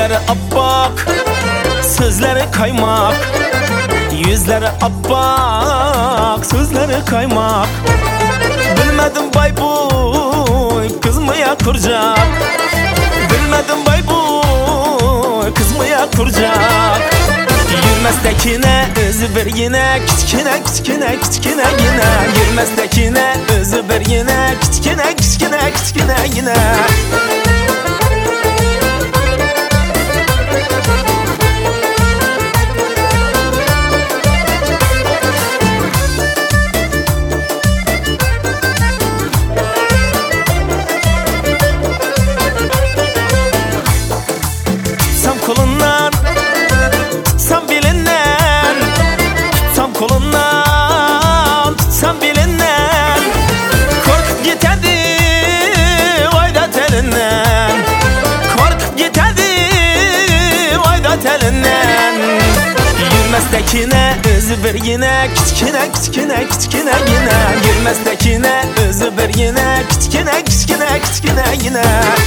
Yüzleri abbak, sözleri kaymak. Yüzleri abbak, sözleri kaymak. Bilmedim bayboy, kız mı ya kurcak? Bilmedim bayboy, kız mı ya kurcak? Yürmestekine özü bir yine, küçkine küçkine küçkine yine. Yürmestekine özü bir yine, küçkine küçkine küçkine yine. Tutsam kolundan, tutsam bilinden. Tutsam kolundan, tutsam bilinden. Korkup gitedi vaydat elinden. Korkup gitedi vaydat elinden. Yürmestekine özü bir yine, küçkine küçkine küçkine yine. Yürmestekine özü bir yine, küçkine küçkine küçkine yine.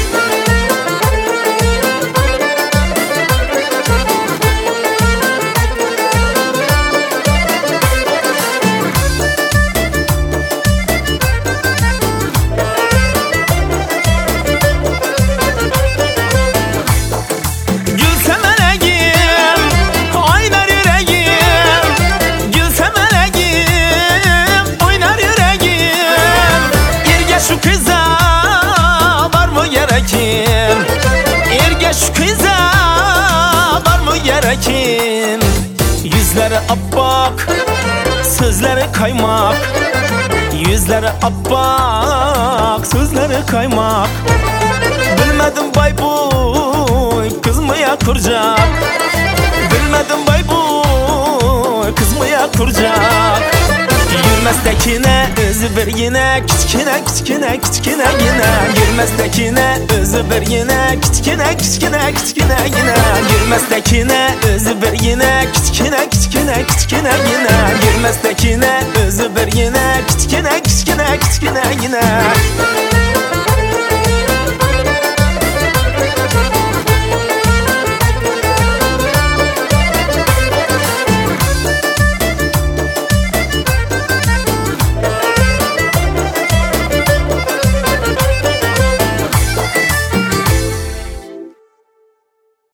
Şu kıza var mı gerekin? Erge şu kıza var mı gerekin? Yüzleri abbak, sözleri kaymak. Yüzleri abbak, sözleri kaymak. Bilmedim bayboy, kız mı ya kurcak? Bilmedim bayboy, kız mı ya kurcak? Yürmestekine özü bir yine, küçkine küçkine küçkine yine. Yürmestekine özü bir yine, küçkine küçkine küçkine yine. Yürmestekine özü bir yine, küçkine küçkine küçkine yine. Yürmestekine özü bir yine, küçkine küçkine küçkine yine.